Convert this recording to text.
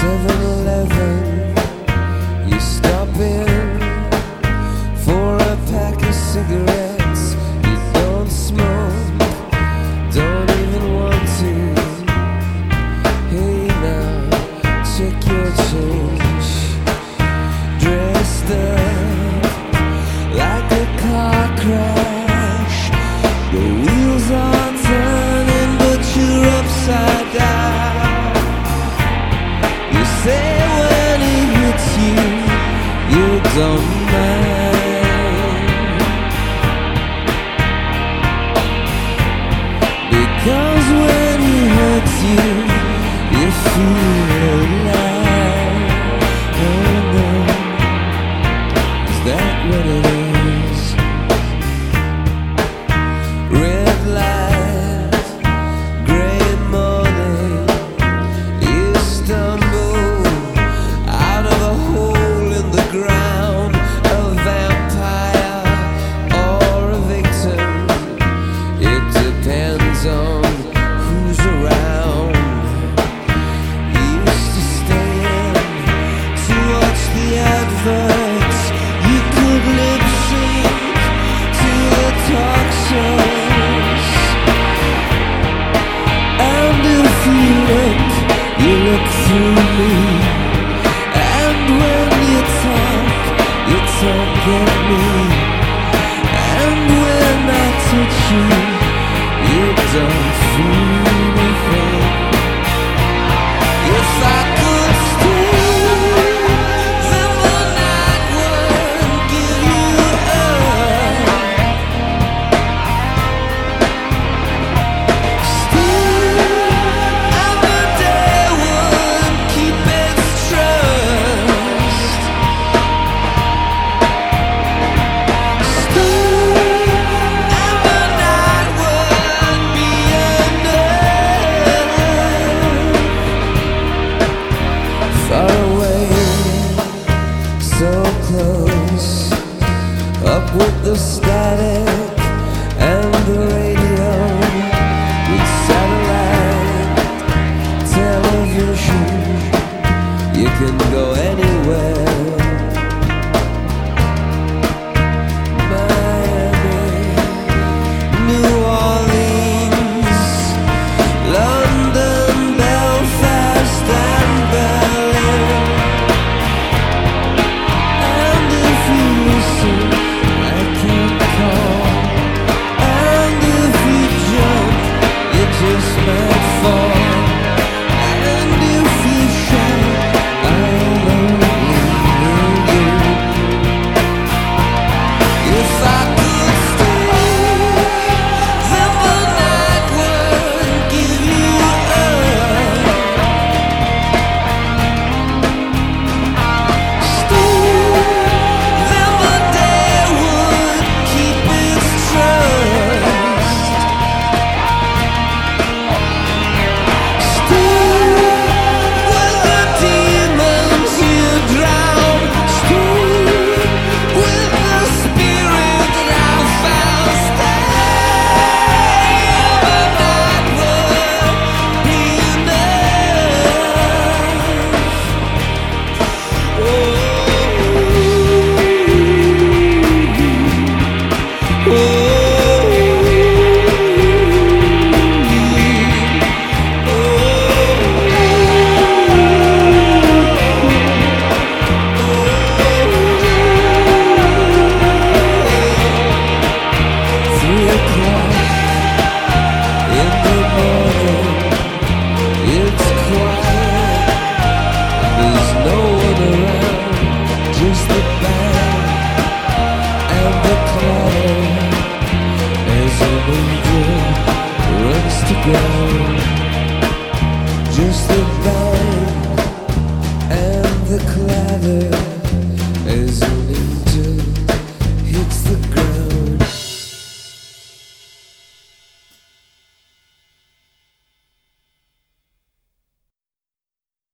7-Eleven, you stop in for a pack of cigarettes. You don't smoke, don't even want to. Hey now, check your change. Dressed up like a car crash. The wheels are turning, but you're upside down. You say when it hits you, you don't mind, because when he hurts you, you feel alive. Oh no, is that what it is? Red light, gray morning, you stumble out of a hole in the ground, a vampire or a victim. It depends on who's around. You used to stay in to watch the adverts. You could lip sync to the talk shows. And if you look through me. And when you talk at me. And when I touch you, you don't feel a thing. If I could stay, then the night would give you up. Stay, and the day would keep its trust. Stay, and the night would be enough. Far away, so close, up with the static and the radio, with satellite television. You can go anywhere